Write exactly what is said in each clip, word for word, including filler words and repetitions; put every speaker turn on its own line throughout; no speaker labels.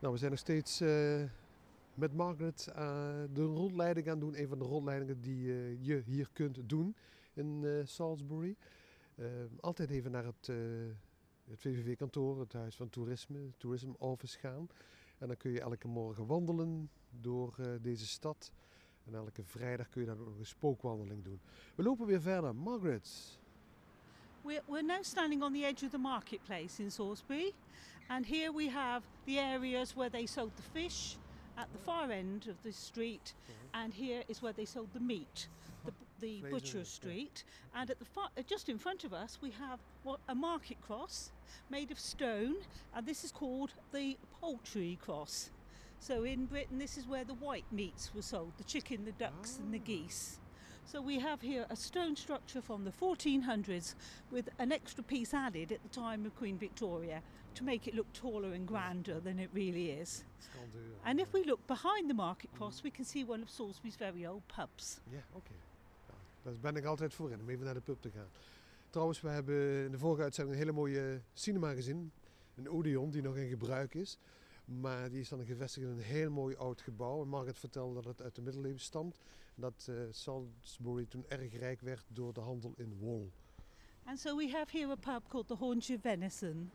Nou, we zijn nog steeds uh, met Margaret uh, de rondleiding aan doen. Een van de rondleidingen die uh, je hier kunt doen in uh, Salisbury. Uh, altijd even naar het, uh, het V V V-kantoor, het Huis van Toerisme, het Tourism Office gaan. En dan kun je elke morgen wandelen door uh, deze stad. En elke vrijdag kun je dan ook nog een spookwandeling doen. We lopen weer verder. Margaret.
We're, we're now standing on the edge of the marketplace in Salisbury, and here we have the areas where they sold the fish at the far end of the street, and here is where they sold the meat, the, the butcher street. And at the far, just in front of us we have what, a market cross made of stone, and this is called the poultry cross. So in Britain this is where the white meats were sold, the chicken, the ducks and the geese. So we have here a stone structure from the fourteen hundreds with an extra piece added at the time of Queen Victoria to make it look taller and grander than it really is. And if we look behind the market cross, we can see one of Salisbury's very old pubs.
Ja, oké. Okay. Nou, daar ben ik altijd voor in, om even naar de pub te gaan. Trouwens, we hebben in de vorige uitzending een hele mooie cinema gezien. Een Odeon die nog in gebruik is. Maar die is dan gevestigd in een heel mooi oud gebouw. En Margaret vertelde dat het uit de middeleeuwen stamt. Dat uh, Salisbury toen erg rijk werd door de handel in wol.
And so we have here a pub called the Haunch of Venison.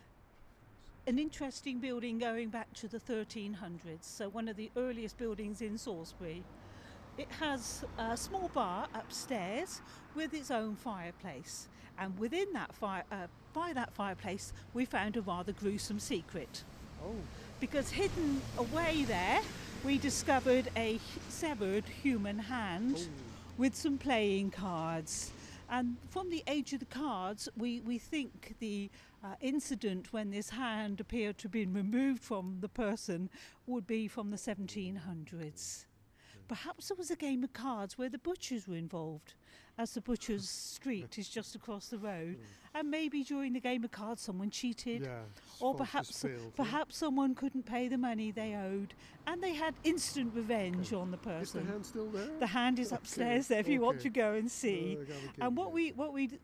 An interesting building going back to the thirteen hundreds. So one of the earliest buildings in Salisbury. It has a small bar upstairs with its own fireplace. And within that fire, uh, by that fireplace, we found a rather gruesome secret.
Oh.
Because hidden away there, we discovered a severed human hand oh. with some playing cards. And from the age of the cards, we, we think the uh, incident when this hand appeared to have been removed from the person would be from the seventeen hundreds. Perhaps there was a game of cards where the butchers were involved, as the butcher's street is just across the road. And maybe during the game of cards someone cheated,
yeah,
or perhaps
failed,
perhaps yeah. someone couldn't pay the money they owed, and they had instant revenge
okay.
on the person.
Is the hand still there?
The hand is upstairs
okay.
there if you
okay.
want to go and see.
Uh,
and what we what we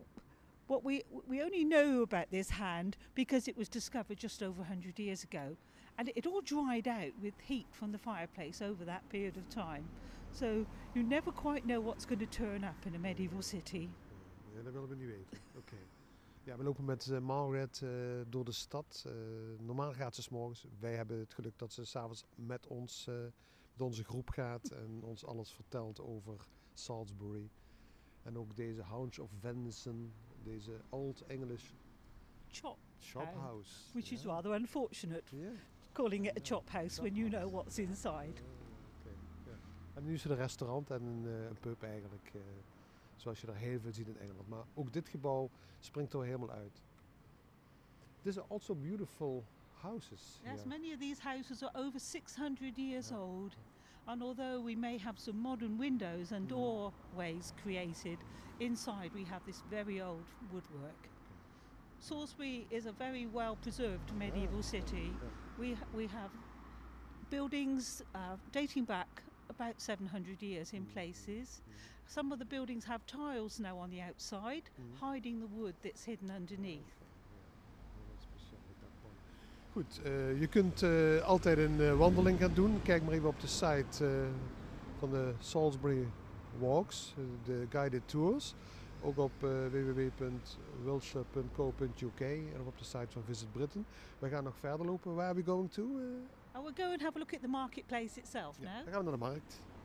what we we only know about this hand because it was discovered just over one hundred years ago. And it all dried out with heat from the fireplace over that period of time. So you never quite know what's going to turn up in a medieval city.
Ja, dat willen we niet weten. Oké. Okay. Ja, we lopen met uh, Margaret uh, door de stad. Uh, normaal gaat ze 's morgens. Wij hebben het geluk dat ze 's avonds met ons, uh, met onze groep gaat en ons alles vertelt over Salisbury. En ook deze Haunch of Venison, deze Old English
chop,
chop house.
Which
yeah.
is rather unfortunate.
Yeah.
Calling it a chop house when you know what's inside.
Uh, okay, yeah. En nu is het een restaurant en een, uh, een pub eigenlijk, uh, zoals je er heel veel ziet in Engeland. Maar ook dit gebouw springt er helemaal uit. These are also beautiful houses.
Yes,
here.
many of these houses are over six hundred years
yeah.
old. And although we may have some modern windows and doorways created, inside we have this very old woodwork. Salisbury is a very well preserved medieval yeah. city.
Yeah.
We ha- we have buildings uh, dating back about seven hundred years in places. Some of the buildings have tiles now on the outside, hiding the wood that's hidden underneath.
Goed, uh, je kunt uh, altijd een uh, wandeling gaan doen. Kijk maar even op de site uh, van de Salisbury Walks, uh, de guided tours. Ook op uh, w w w punt wiltshire punt co punt u k en op de site van Visit Britain. We gaan nog verder lopen. Where are we going to? Uh?
Oh, we'll go and have a look at the marketplace itself
Ja,
now.
dan gaan we naar de markt.